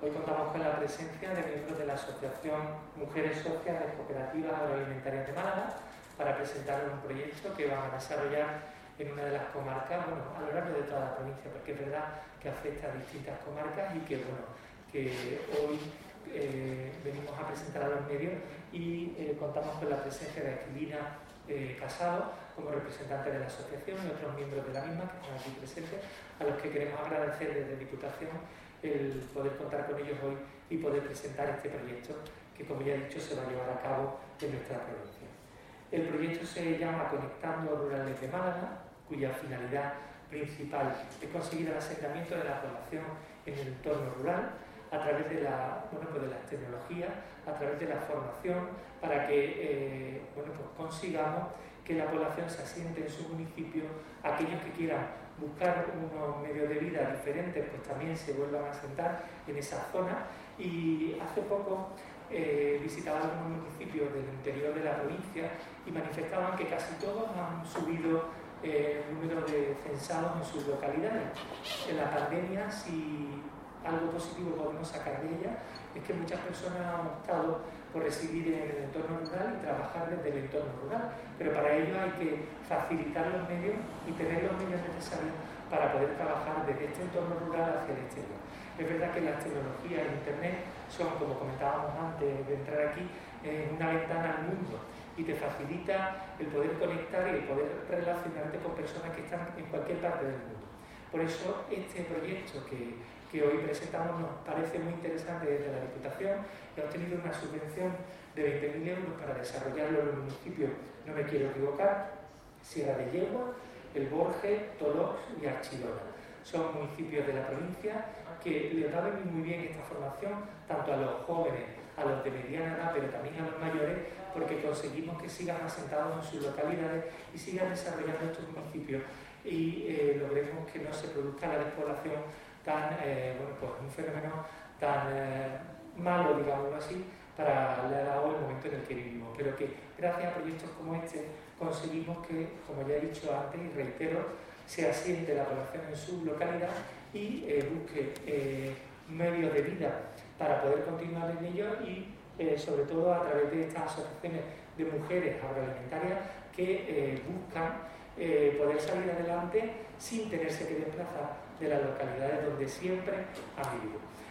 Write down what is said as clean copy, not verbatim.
Hoy contamos con la presencia de miembros de la Asociación Mujeres Socias de Cooperativas Agroalimentarias de Málaga para presentar un proyecto que van a desarrollar en una de las comarcas, bueno, a lo largo de toda la provincia, porque es verdad que afecta a distintas comarcas y que, bueno, que hoy venimos a presentar a los medios y contamos con la presencia de Aquilina Casado como representante de la asociación y otros miembros de la misma que están aquí presentes, a los que queremos agradecer desde Diputación el poder contar con ellos hoy y poder presentar este proyecto que, como ya he dicho, se va a llevar a cabo en nuestra provincia. El proyecto se llama Conectando Rurales de Málaga, cuya finalidad principal es conseguir el asentamiento de la población en el entorno rural a través de, de las tecnologías, a través de la formación, para que consigamos que la población se asiente en su municipio. Aquellos que quieran buscar unos medios de vida diferentes, pues también se vuelvan a asentar en esa zona. Y hace poco visitaba algunos municipios del interior de la provincia y manifestaban que casi todos han subido el número de censados en sus localidades. En la pandemia, si algo positivo podemos sacar de ella, es que muchas personas han optado por residir en el entorno rural y trabajar desde el entorno rural, pero para ello hay que facilitar los medios y tener los medios necesarios para poder trabajar desde este entorno rural hacia el exterior. Es verdad que las tecnologías e Internet son, como comentábamos antes de entrar aquí, una ventana al mundo y te facilita el poder conectar y el poder relacionarte con personas que están en cualquier parte del mundo. Por eso este proyecto que hoy presentamos nos parece muy interesante desde la Diputación y ha obtenido una subvención de 20.000 euros para desarrollarlo en los municipios, no me quiero equivocar, Sierra de Yegua, El Borje, Tolox y Archidona. Son municipios de la provincia que les va a venir muy bien esta formación, tanto a los jóvenes, a los de mediana edad, pero también a los mayores, porque conseguimos que sigan asentados en sus localidades y sigan desarrollando estos municipios y logremos que no se produzca la despoblación tan, un fenómeno tan malo, digámoslo así, para la edad o el momento en el que vivimos, pero que gracias a proyectos como este conseguimos que, como ya he dicho antes y reitero, se asiente la población en su localidad y busque medios de vida para poder continuar en ello y sobre todo a través de estas asociaciones de mujeres agroalimentarias que buscan poder salir adelante sin tenerse que desplazar de las localidades donde siempre han vivido.